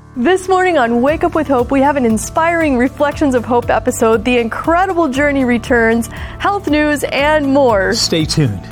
This morning on Wake Up with Hope, we have an inspiring Reflections of Hope episode. The incredible journey returns, health news, and more. Stay tuned.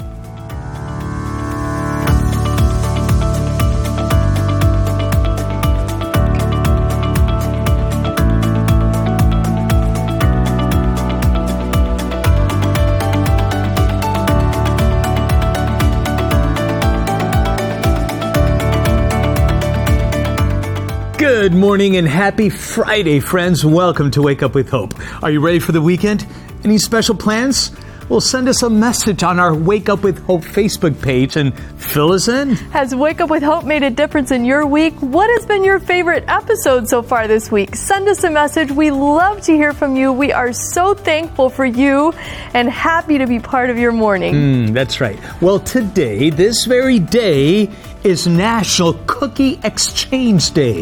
Good morning and happy Friday, friends. Welcome to Wake Up with Hope. Are you ready for the weekend? Any special plans? Well, send us a message on our Wake Up with Hope Facebook page and fill us in. Has Wake Up with Hope made a difference in your week? What has been your favorite episode so far this week? Send us a message. We love to hear from you. We are so thankful for you and happy to be part of your morning. That's right. Well, today, this very day, is National Cookie Exchange Day.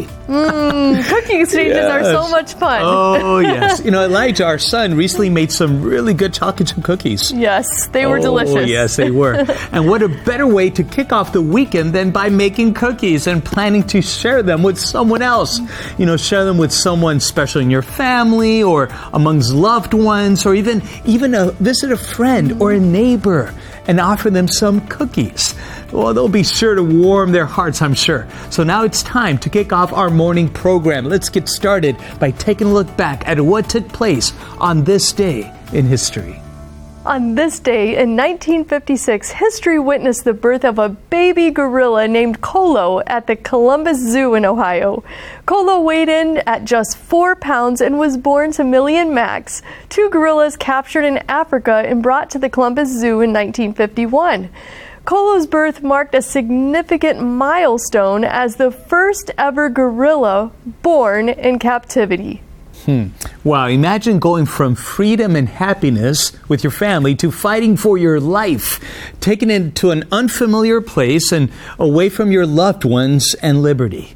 Cookie exchanges are so much fun. Oh, yes. Elijah, our son, recently made some really good chocolate chip cookies. Yes, they were delicious. Oh, yes, they were. And what a better way to kick off the weekend than by making cookies and planning to share them with someone else. Share them with someone special in your family or amongst loved ones, or even visit a friend or a neighbor and offer them some cookies. Well, they'll be sure to warm their hearts, I'm sure. So now it's time to kick off our morning program. Let's get started by taking a look back at what took place on this day in history. On this day in 1956, history witnessed the birth of a baby gorilla named Kolo at the Columbus Zoo in Ohio. Kolo weighed in at just 4 pounds and was born to Millie and Max, two gorillas captured in Africa and brought to the Columbus Zoo in 1951. Kolo's birth marked a significant milestone as the first ever gorilla born in captivity. Wow, imagine going from freedom and happiness with your family to fighting for your life, taken into an unfamiliar place and away from your loved ones and liberty.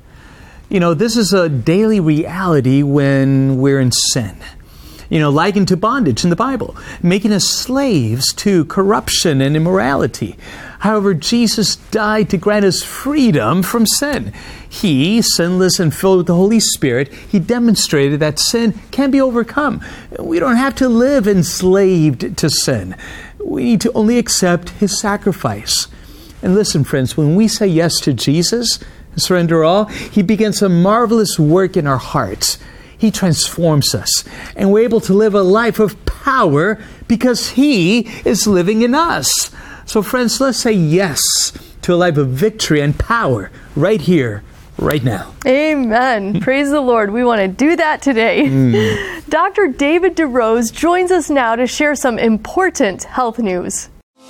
This is a daily reality when we're in sin. Likened to bondage in the Bible, making us slaves to corruption and immorality. However, Jesus died to grant us freedom from sin. He, sinless and filled with the Holy Spirit, He demonstrated that sin can be overcome. We don't have to live enslaved to sin. We need to only accept His sacrifice. And listen, friends, when we say yes to Jesus, surrender all, He begins a marvelous work in our hearts. He transforms us, and we're able to live a life of power because He is living in us. So friends, let's say yes to a life of victory and power right here, right now. Amen. Praise the Lord. We want to do that today. Dr. David DeRose joins us now to share some important health news.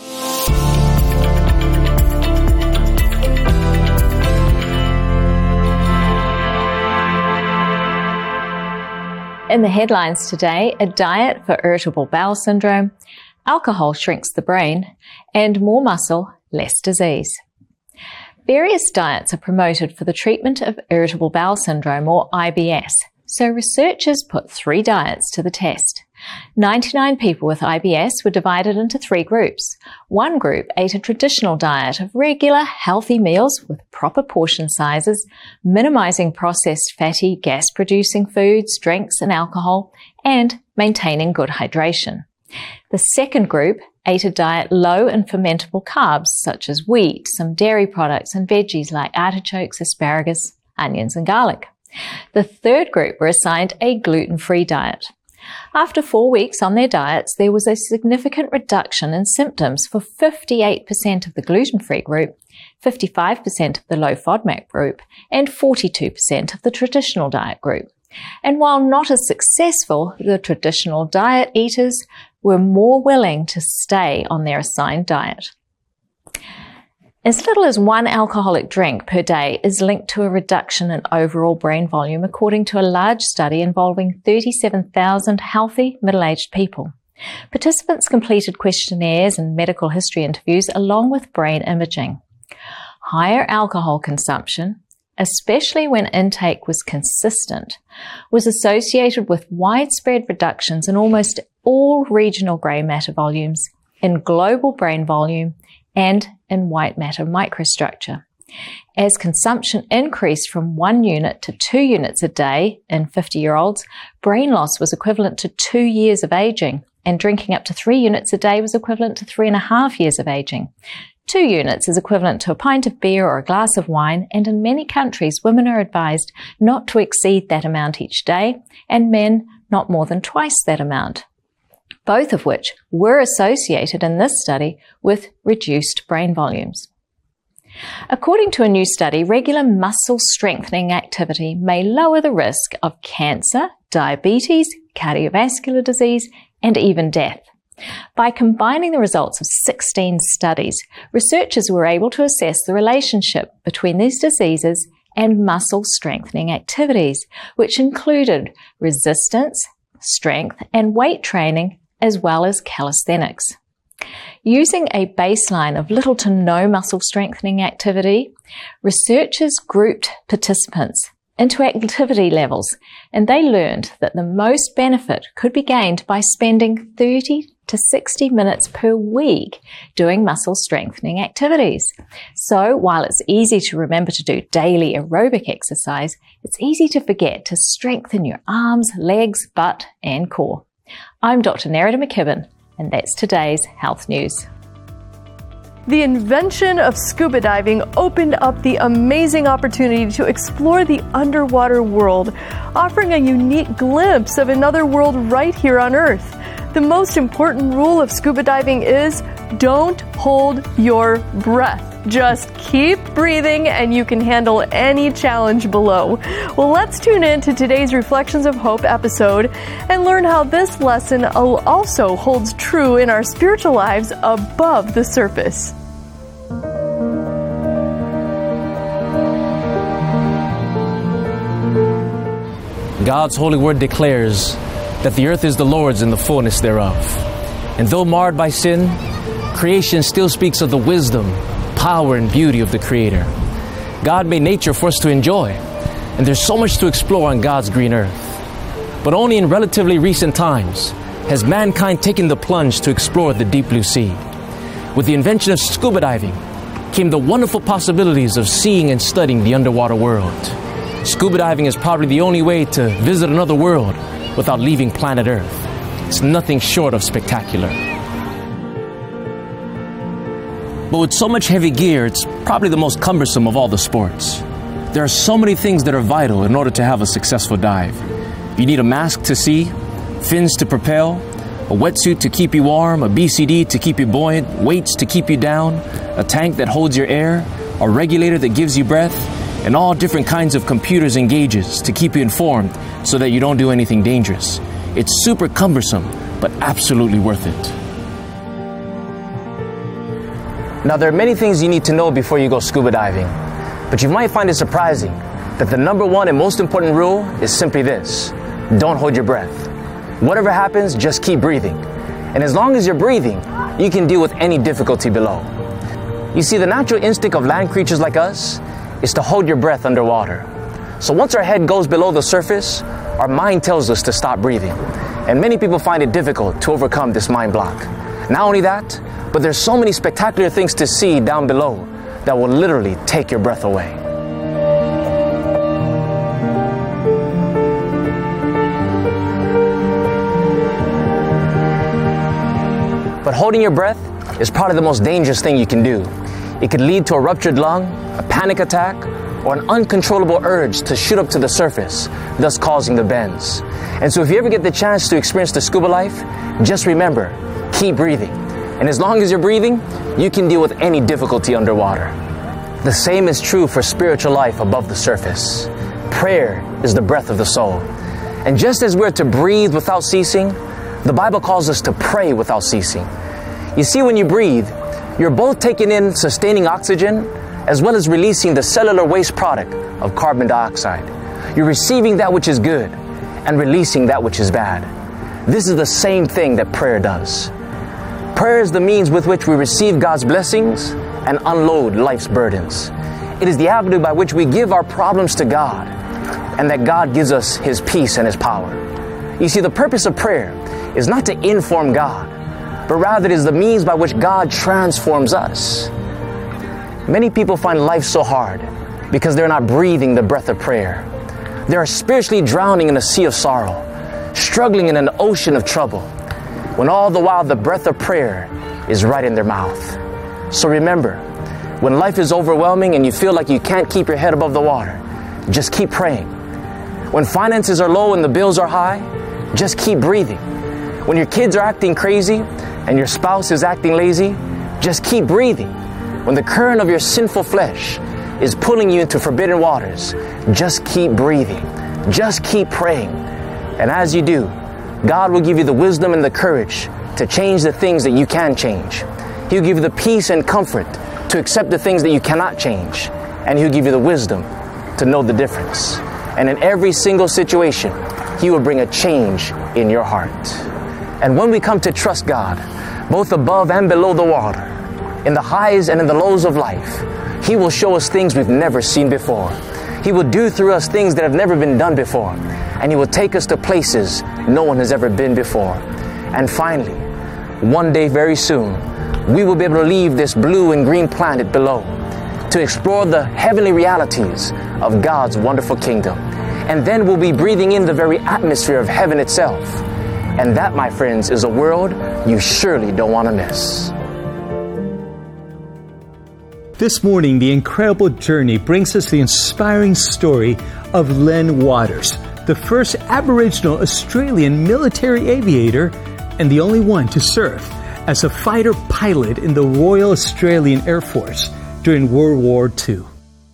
In the headlines today, a diet for irritable bowel syndrome, alcohol shrinks the brain, and more muscle, less disease. Various diets are promoted for the treatment of irritable bowel syndrome, or IBS, so researchers put 3 diets to the test. 99 people with IBS were divided into 3 groups. One group ate a traditional diet of regular, healthy meals with proper portion sizes, minimizing processed fatty, gas-producing foods, drinks, and alcohol, and maintaining good hydration. The second group ate a diet low in fermentable carbs, such as wheat, some dairy products, and veggies like artichokes, asparagus, onions, and garlic. The third group were assigned a gluten-free diet. After 4 weeks on their diets, there was a significant reduction in symptoms for 58% of the gluten-free group, 55% of the low FODMAP group, and 42% of the traditional diet group. And while not as successful, the traditional diet eaters were more willing to stay on their assigned diet. As little as 1 alcoholic drink per day is linked to a reduction in overall brain volume, according to a large study involving 37,000 healthy, middle-aged people. Participants completed questionnaires and medical history interviews along with brain imaging. Higher alcohol consumption, especially when intake was consistent, was associated with widespread reductions in almost all regional grey matter volumes, in global brain volume, and in white matter microstructure. As consumption increased from 1 unit to 2 units a day in 50-year-olds, brain loss was equivalent to 2 years of aging, and drinking up to 3 units a day was equivalent to 3.5 years of aging. 2 units is equivalent to a pint of beer or a glass of wine, and in many countries, women are advised not to exceed that amount each day, and men not more than twice that amount, both of which were associated in this study with reduced brain volumes. According to a new study, regular muscle strengthening activity may lower the risk of cancer, diabetes, cardiovascular disease, and even death. By combining the results of 16 studies, researchers were able to assess the relationship between these diseases and muscle strengthening activities, which included resistance, strength, and weight training, as well as calisthenics. Using a baseline of little to no muscle strengthening activity, researchers grouped participants into activity levels, and they learned that the most benefit could be gained by spending 30 to 60 minutes per week doing muscle strengthening activities. So while it's easy to remember to do daily aerobic exercise, it's easy to forget to strengthen your arms, legs, butt, and core. I'm Dr. Nerida McKibben, and that's today's health news. The invention of scuba diving opened up the amazing opportunity to explore the underwater world, offering a unique glimpse of another world right here on Earth. The most important rule of scuba diving is don't hold your breath. Just keep breathing and you can handle any challenge below. Well, let's tune in to today's Reflections of Hope episode and learn how this lesson also holds true in our spiritual lives above the surface. God's holy word declares that the earth is the Lord's and the fullness thereof. And though marred by sin, creation still speaks of the wisdom, power, and beauty of the Creator. God made nature for us to enjoy, and there's so much to explore on God's green earth. But only in relatively recent times has mankind taken the plunge to explore the deep blue sea. With the invention of scuba diving came the wonderful possibilities of seeing and studying the underwater world. Scuba diving is probably the only way to visit another world without leaving planet Earth. It's nothing short of spectacular. But with so much heavy gear, it's probably the most cumbersome of all the sports. There are so many things that are vital in order to have a successful dive. You need a mask to see, fins to propel, a wetsuit to keep you warm, a BCD to keep you buoyant, weights to keep you down, a tank that holds your air, a regulator that gives you breath, and all different kinds of computers and gauges to keep you informed so that you don't do anything dangerous. It's super cumbersome, but absolutely worth it. Now, there are many things you need to know before you go scuba diving, but you might find it surprising that the number one and most important rule is simply this: don't hold your breath. Whatever happens, just keep breathing. And as long as you're breathing, you can deal with any difficulty below. You see, the natural instinct of land creatures like us is to hold your breath underwater. So once our head goes below the surface, our mind tells us to stop breathing. And many people find it difficult to overcome this mind block. Not only that, but there's so many spectacular things to see down below that will literally take your breath away. But holding your breath is probably the most dangerous thing you can do. It could lead to a ruptured lung, a panic attack, or an uncontrollable urge to shoot up to the surface, thus causing the bends. And so if you ever get the chance to experience the scuba life, just remember, keep breathing. And as long as you're breathing, you can deal with any difficulty underwater. The same is true for spiritual life above the surface. Prayer is the breath of the soul. And just as we're to breathe without ceasing, the Bible calls us to pray without ceasing. You see, when you breathe, you're both taking in sustaining oxygen as well as releasing the cellular waste product of carbon dioxide. You're receiving that which is good and releasing that which is bad. This is the same thing that prayer does. Prayer is the means with which we receive God's blessings and unload life's burdens. It is the avenue by which we give our problems to God, and that God gives us His peace and His power. You see, the purpose of prayer is not to inform God, but rather it is the means by which God transforms us. Many people find life so hard because they're not breathing the breath of prayer. They are spiritually drowning in a sea of sorrow, struggling in an ocean of trouble, when all the while the breath of prayer is right in their mouth. So remember, when life is overwhelming and you feel like you can't keep your head above the water, just keep praying. When finances are low and the bills are high, just keep breathing. When your kids are acting crazy and your spouse is acting lazy, just keep breathing. When the current of your sinful flesh is pulling you into forbidden waters, just keep breathing. Just keep praying. And as you do, God will give you the wisdom and the courage to change the things that you can change. He'll give you the peace and comfort to accept the things that you cannot change. And He'll give you the wisdom to know the difference. And in every single situation, He will bring a change in your heart. And when we come to trust God, both above and below the water, in the highs and in the lows of life, He will show us things we've never seen before. He will do through us things that have never been done before. And He will take us to places no one has ever been before. And finally, one day very soon, we will be able to leave this blue and green planet below to explore the heavenly realities of God's wonderful kingdom. And then we'll be breathing in the very atmosphere of heaven itself. And that, my friends, is a world you surely don't want to miss. This morning, The Incredible Journey brings us the inspiring story of Len Waters, the first Aboriginal Australian military aviator and the only one to serve as a fighter pilot in the Royal Australian Air Force during World War II.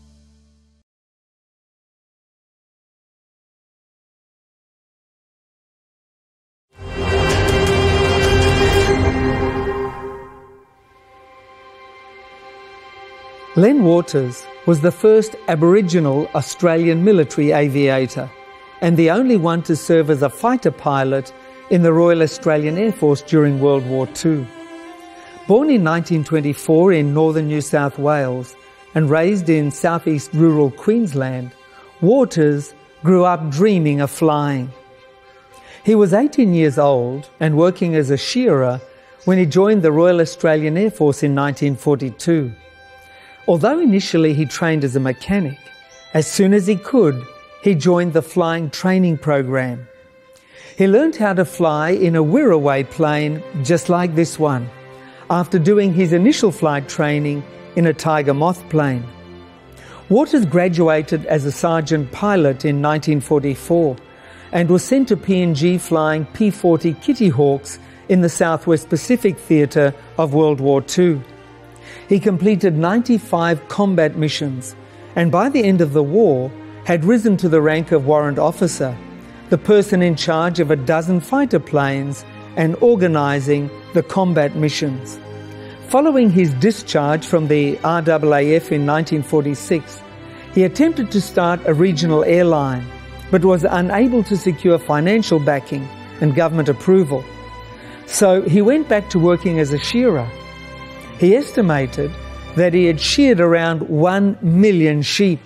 Len Waters was the first Aboriginal Australian military aviator and the only one to serve as a fighter pilot in the Royal Australian Air Force during World War II. Born in 1924 in northern New South Wales and raised in southeast rural Queensland, Waters grew up dreaming of flying. He was 18 years old and working as a shearer when he joined the Royal Australian Air Force in 1942. Although initially he trained as a mechanic, as soon as he could, he joined the flying training program. He learned how to fly in a Wirraway plane just like this one, after doing his initial flight training in a Tiger Moth plane. Waters graduated as a sergeant pilot in 1944 and was sent to PNG flying P-40 Kitty Hawks in the Southwest Pacific Theatre of World War II. He completed 95 combat missions and by the end of the war had risen to the rank of warrant officer, the person in charge of a dozen fighter planes and organising the combat missions. Following his discharge from the RAAF in 1946, he attempted to start a regional airline but was unable to secure financial backing and government approval. So he went back to working as a shearer. He estimated that he had sheared around 1 million sheep.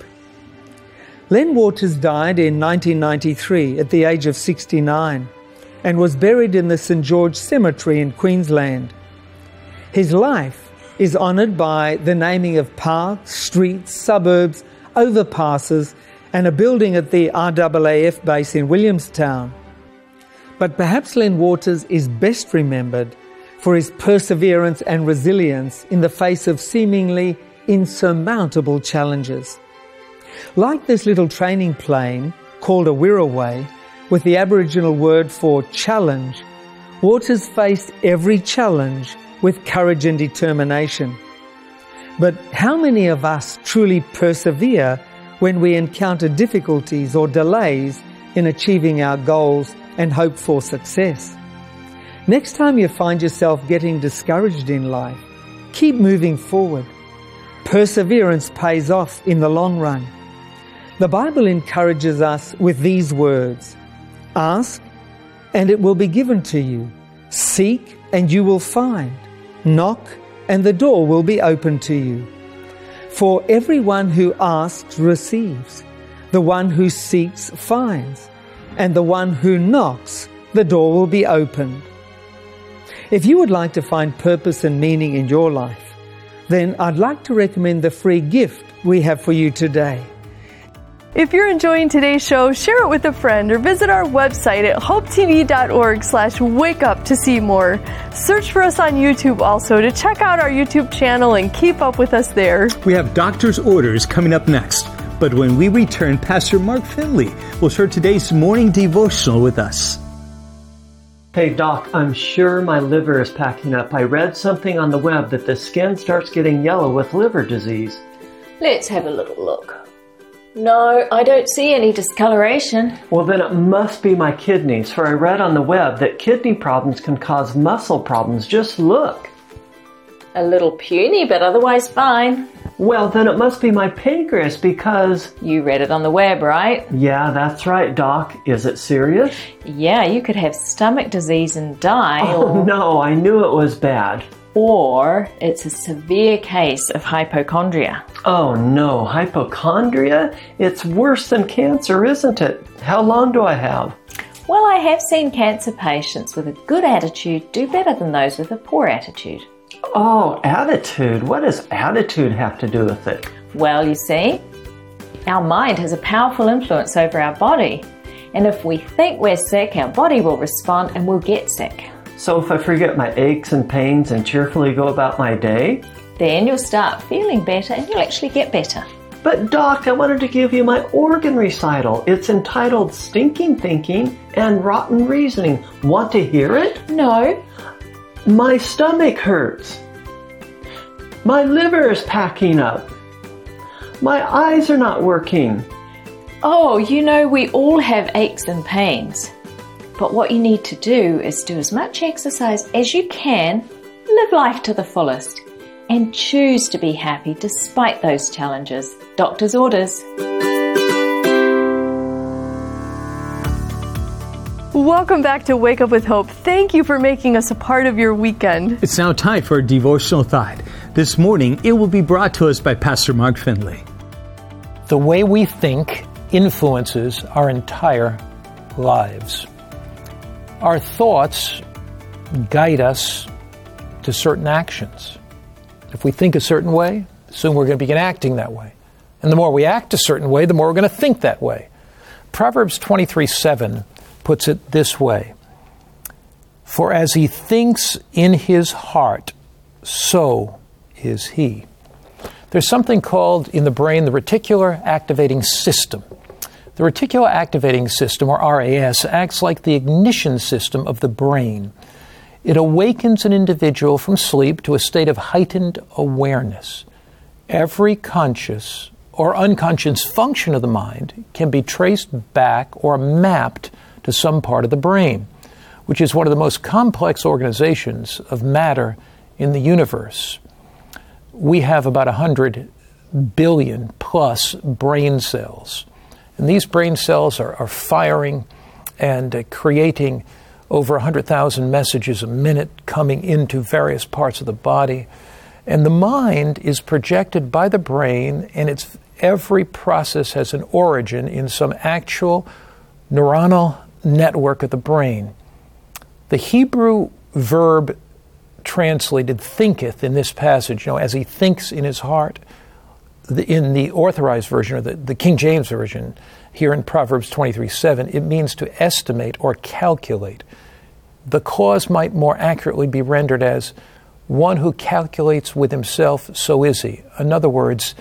Len Waters died in 1993 at the age of 69 and was buried in the St. George Cemetery in Queensland. His life is honoured by the naming of parks, streets, suburbs, overpasses and a building at the RAAF base in Williamstown. But perhaps Len Waters is best remembered for his perseverance and resilience in the face of seemingly insurmountable challenges. Like this little training plane, called a Wirraway, with the Aboriginal word for challenge, Waters faced every challenge with courage and determination. But how many of us truly persevere when we encounter difficulties or delays in achieving our goals and hope for success? Next time you find yourself getting discouraged in life, keep moving forward. Perseverance pays off in the long run. The Bible encourages us with these words: ask, and it will be given to you. Seek, and you will find. Knock, and the door will be opened to you. For everyone who asks receives, the one who seeks finds, and the one who knocks, the door will be opened. If you would like to find purpose and meaning in your life, then I'd like to recommend the free gift we have for you today. If you're enjoying today's show, share it with a friend or visit our website at hopetv.org/wakeup to see more. Search for us on YouTube also to check out our YouTube channel and keep up with us there. We have Doctor's Orders coming up next. But when we return, Pastor Mark Finley will share today's morning devotional with us. Hey Doc, I'm sure my liver is packing up. I read something on the web that the skin starts getting yellow with liver disease. Let's have a little look. No, I don't see any discoloration. Well, then it must be my kidneys, for I read on the web that kidney problems can cause muscle problems. Just look. A little puny, but otherwise fine. Well, then it must be my pancreas because... You read it on the web, right? Yeah, that's right, Doc. Is it serious? Yeah, you could have stomach disease and die. Oh, no, I knew it was bad. Or it's a severe case of hypochondria. Oh no, hypochondria? It's worse than cancer, isn't it? How long do I have? Well, I have seen cancer patients with a good attitude do better than those with a poor attitude. Oh, attitude. What does attitude have to do with it? Well, you see, our mind has a powerful influence over our body. And if we think we're sick, our body will respond and we'll get sick. So if I forget my aches and pains and cheerfully go about my day? Then you'll start feeling better and you'll actually get better. But Doc, I wanted to give you my organ recital. It's entitled Stinking Thinking and Rotten Reasoning. Want to hear it? No. My stomach hurts. My liver is packing up. My eyes are not working. Oh, you know, we all have aches and pains. But what you need to do is do as much exercise as you can, live life to the fullest, and choose to be happy despite those challenges. Doctor's orders. Welcome back to Wake Up with Hope. Thank you for making us a part of your weekend. It's now time for a devotional thought. This morning, it will be brought to us by Pastor Mark Finley. The way we think influences our entire lives. Our thoughts guide us to certain actions. If we think a certain way, soon we're going to begin acting that way. And the more we act a certain way, the more we're going to think that way. Proverbs 23:7 puts it this way: For as he thinks in his heart, so is he. There's something called in the brain the reticular activating system. The reticular activating system, or RAS, acts like the ignition system of the brain. It awakens an individual from sleep to a state of heightened awareness. Every conscious or unconscious function of the mind can be traced back or mapped to some part of the brain, which is one of the most complex organizations of matter in the universe. We have about 100 billion plus brain cells. And these brain cells are firing and creating over 100,000 messages a minute coming into various parts of the body. And the mind is projected by the brain, and every process has an origin in some actual neuronal network of the brain. The Hebrew verb translated thinketh in this passage, as he thinks in his heart, in the authorized version, or the King James Version, here in Proverbs 23:7, it means to estimate or calculate. The cause might more accurately be rendered as one who calculates with himself, so is he. In other words,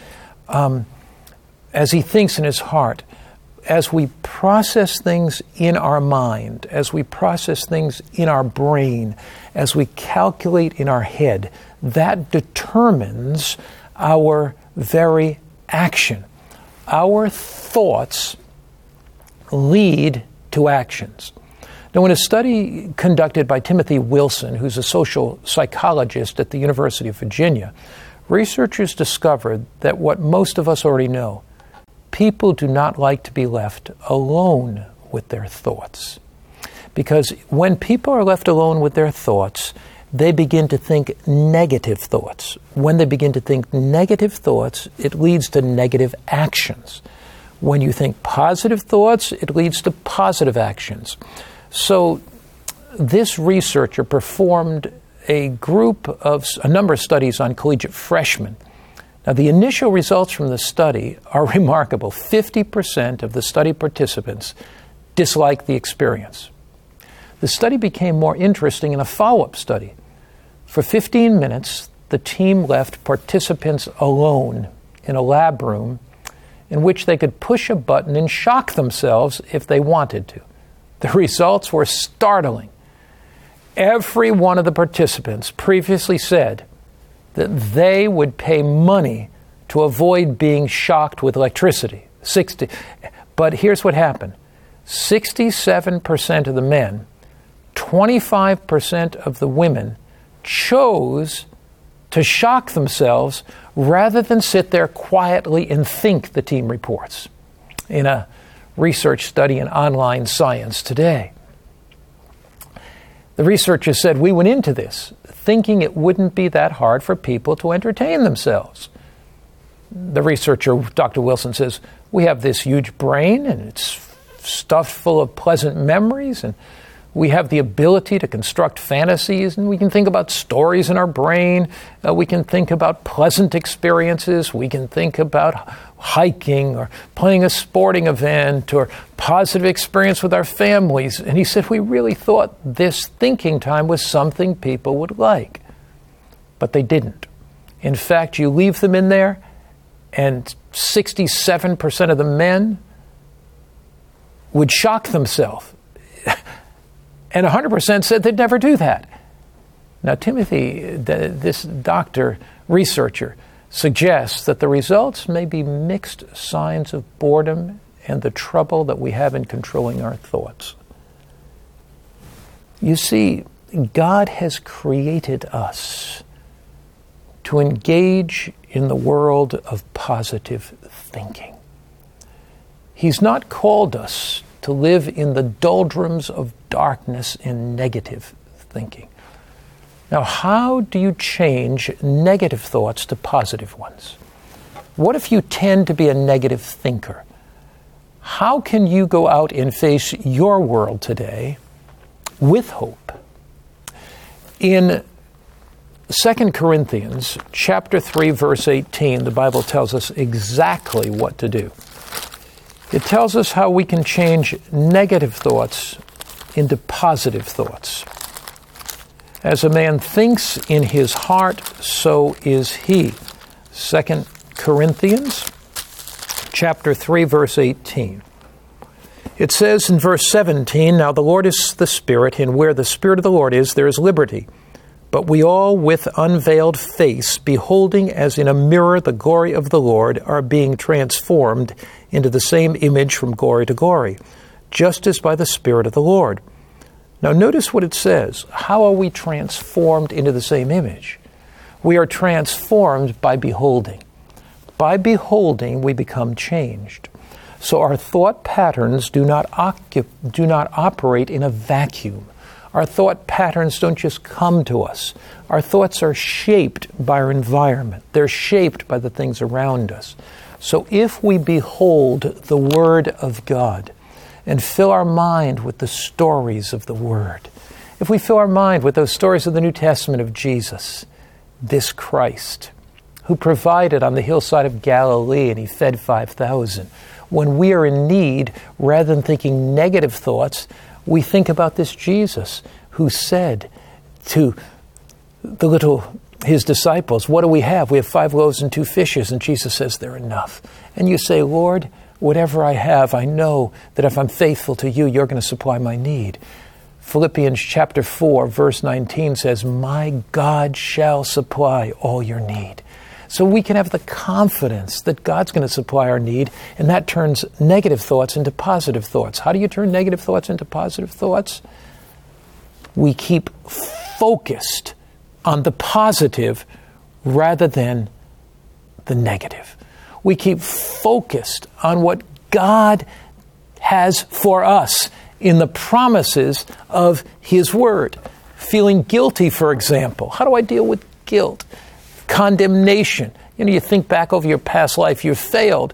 as he thinks in his heart, as we process things in our mind, as we process things in our brain, as we calculate in our head, that determines our very action. Our thoughts lead to actions. Now, in a study conducted by Timothy Wilson, who's a social psychologist at the University of Virginia, researchers discovered that what most of us already know: people do not like to be left alone with their thoughts. Because when people are left alone with their thoughts, they begin to think negative thoughts. When they begin to think negative thoughts, it leads to negative actions. When you think positive thoughts, it leads to positive actions. So this researcher performed a number of studies on collegiate freshmen. Now, the initial results from the study are remarkable. 50% of the study participants disliked the experience. The study became more interesting in a follow-up study. For 15 minutes, the team left participants alone in a lab room in which they could push a button and shock themselves if they wanted to. The results were startling. Every one of the participants previously said that they would pay money to avoid being shocked with electricity. But here's what happened. 67% of the men, 25% of the women chose to shock themselves rather than sit there quietly and think, the team reports in a research study in Online Science Today. The researchers said, we went into this thinking it wouldn't be that hard for people to entertain themselves. The researcher, Dr. Wilson, says, we have this huge brain and it's stuffed full of pleasant memories, and we have the ability to construct fantasies, and we can think about stories in our brain. We can think about pleasant experiences. We can think about hiking or playing a sporting event or positive experience with our families. And he said, we really thought this thinking time was something people would like. But they didn't. In fact, you leave them in there, and 67% of the men would shock themselves. And 100% said they'd never do that. Now, Timothy, this doctor, researcher, suggests that the results may be mixed signs of boredom and the trouble that we have in controlling our thoughts. You see, God has created us to engage in the world of positive thinking. He's not called us to live in the doldrums of darkness and negative thinking. Now, how do you change negative thoughts to positive ones? What if you tend to be a negative thinker? How can you go out and face your world today with hope? In 2 Corinthians chapter 3, verse 18, the Bible tells us exactly what to do. It tells us how we can change negative thoughts into positive thoughts. As a man thinks in his heart, so is he. 2 Corinthians chapter 3, verse 18. It says in verse 17, now the Lord is the Spirit, and where the Spirit of the Lord is, there is liberty. But we all, with unveiled face, beholding as in a mirror the glory of the Lord, are being transformed into the same image from glory to glory, just as by the Spirit of the Lord. Now notice what it says. How are we transformed into the same image? We are transformed by beholding. By beholding, we become changed. So our thought patterns do not operate in a vacuum. Our thought patterns don't just come to us. Our thoughts are shaped by our environment. They're shaped by the things around us. So if we behold the Word of God and fill our mind with the stories of the Word, if we fill our mind with those stories of the New Testament of Jesus, this Christ, who provided on the hillside of Galilee and he fed 5,000, when we are in need, rather than thinking negative thoughts, we think about this Jesus who said to his disciples, what do we have? We have 5 loaves and 2 fishes. And Jesus says, they're enough. And you say, Lord, whatever I have, I know that if I'm faithful to you, you're going to supply my need. Philippians chapter 4, verse 19 says, my God shall supply all your need. So we can have the confidence that God's going to supply our need, and that turns negative thoughts into positive thoughts. How do you turn negative thoughts into positive thoughts? We keep focused on the positive rather than the negative. We keep focused on what God has for us in the promises of His Word. Feeling guilty, for example. How do I deal with guilt? Condemnation. You think back over your past life, you've failed.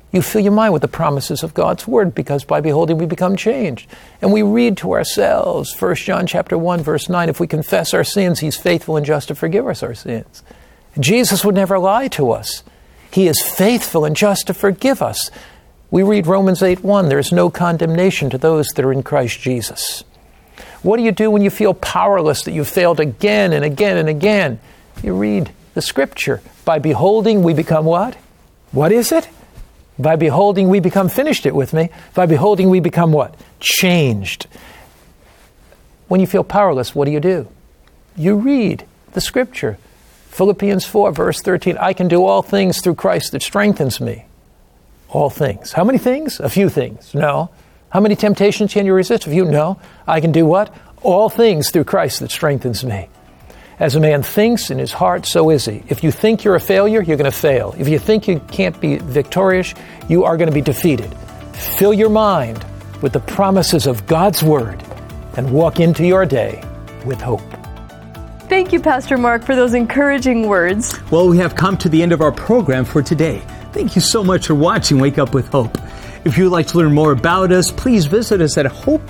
You fill your mind with the promises of God's Word, because by beholding we become changed. And we read to ourselves, 1 John chapter 1, verse 9, if we confess our sins, He's faithful and just to forgive us our sins. Jesus would never lie to us. He is faithful and just to forgive us. We read Romans 8:1, there is no condemnation to those that are in Christ Jesus. What do you do when you feel powerless, that you've failed again and again and again? You read the Scripture. By beholding, we become what? What is it? By beholding, we become, finished it with me, by beholding, we become what? Changed. When you feel powerless, what do? You read the Scripture. Philippians 4, verse 13, I can do all things through Christ that strengthens me. All things. How many things? A few things. No. How many temptations can you resist? A few? No. I can do what? All things through Christ that strengthens me. As a man thinks in his heart, so is he. If you think you're a failure, you're going to fail. If you think you can't be victorious, you are going to be defeated. Fill your mind with the promises of God's Word and walk into your day with hope. Thank you, Pastor Mark, for those encouraging words. Well, we have come to the end of our program for today. Thank you so much for watching Wake Up with Hope. If you would like to learn more about us, please visit us at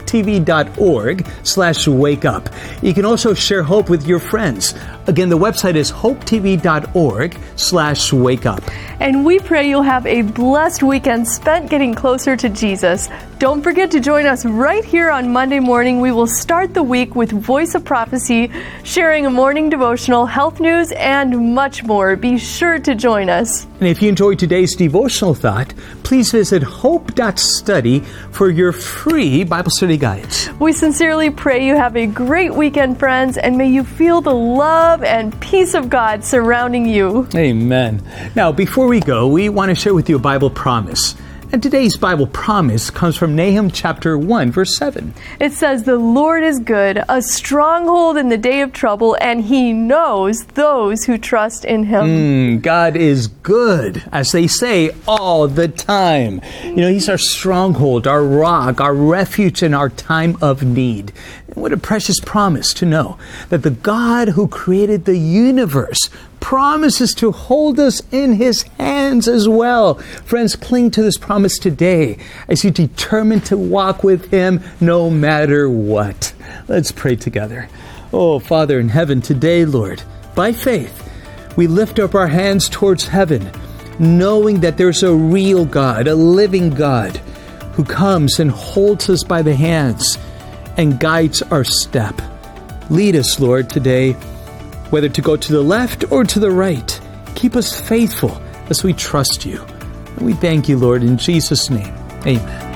hopetv.org/wakeup. You can also share hope with your friends. Again, the website is hopetv.org/wakeup. And we pray you'll have a blessed weekend spent getting closer to Jesus. Don't forget to join us right here on Monday morning. We will start the week with Voice of Prophecy, sharing a morning devotional, health news, and much more. Be sure to join us. And if you enjoyed today's devotional thought, please visit hope.study for your free Bible study guides. We sincerely pray you have a great weekend, friends, and may you feel the love and peace of God surrounding you. Amen. Now, before we go, we want to share with you a Bible promise. And today's Bible promise comes from Nahum chapter 1, verse 7. It says, the Lord is good, a stronghold in the day of trouble, and He knows those who trust in Him. God is good, as they say, all the time. You know, He's our stronghold, our rock, our refuge in our time of need. What a precious promise to know that the God who created the universe promises to hold us in His hands as well. Friends, cling to this promise today as you determine to walk with Him no matter what. Let's pray together. Oh, Father in heaven, today, Lord, by faith, we lift up our hands towards heaven, knowing that there's a real God, a living God, who comes and holds us by the hands and guides our step. Lead us, Lord, today, whether to go to the left or to the right. Keep us faithful as we trust You. And we thank You, Lord, in Jesus' name. Amen.